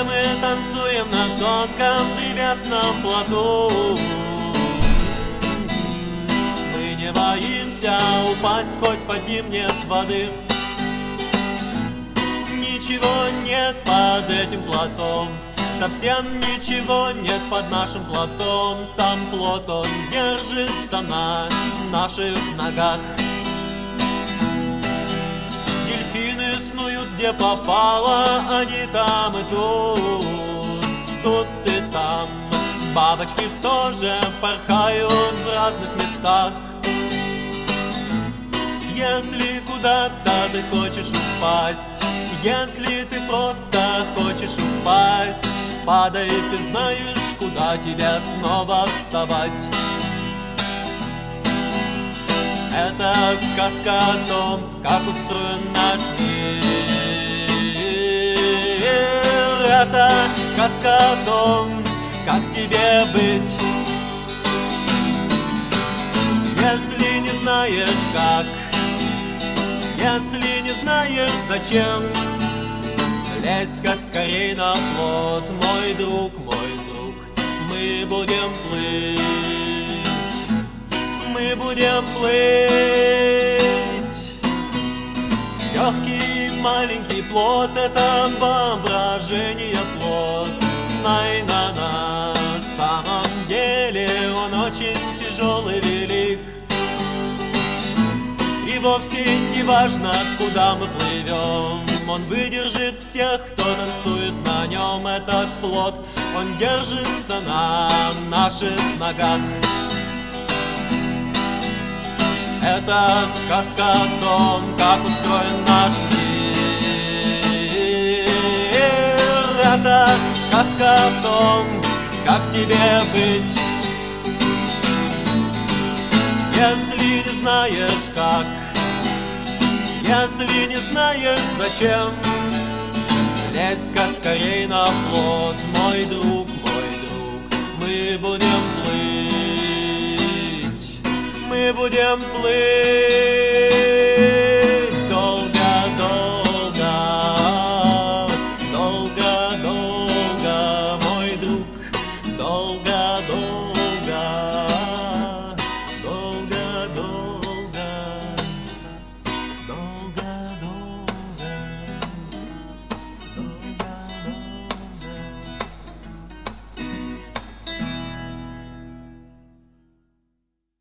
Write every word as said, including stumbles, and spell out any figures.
где мы танцуем на тонком древесном плоту. Мы не боимся упасть, хоть под ним нет воды. Ничего нет под этим плотом, совсем ничего нет под нашим плотом. Сам плот, он держится на наших ногах. Дельфины снуют где попало, они там и тут, тут и там. Бабочки тоже порхают в разных местах. Если куда-то ты хочешь упасть, если ты просто хочешь упасть, падай, ты знаешь, куда тебе снова вставать. Это сказка о том, как устроен наш мир. Это сказка о том, как тебе быть. Если не знаешь как, если не знаешь зачем, лезь-ка скорей на плот, мой друг, мой друг. Мы будем плыть, мы будем плыть. Легкий маленький плот — это воображение плот. Най-на-на, на самом деле он очень тяжелый, велик. И вовсе не важно, куда мы плывем, он выдержит всех, кто танцует на нем. Этот плот, он держится на наших ногах. Это сказка о том, как устроен наш мир. Это сказка о том, как тебе быть. Если не знаешь как, если не знаешь зачем, лезь-ка скорей на плот, мой друг, мой друг. Мы будем плыть, мы будем плыть.